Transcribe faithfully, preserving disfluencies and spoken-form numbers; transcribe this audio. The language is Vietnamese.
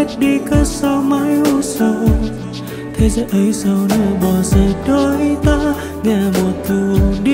biết đi cớ sao mãi u sầu. Thế giới ấy sao nữa bỏ rơi đôi ta, nghe mùa thu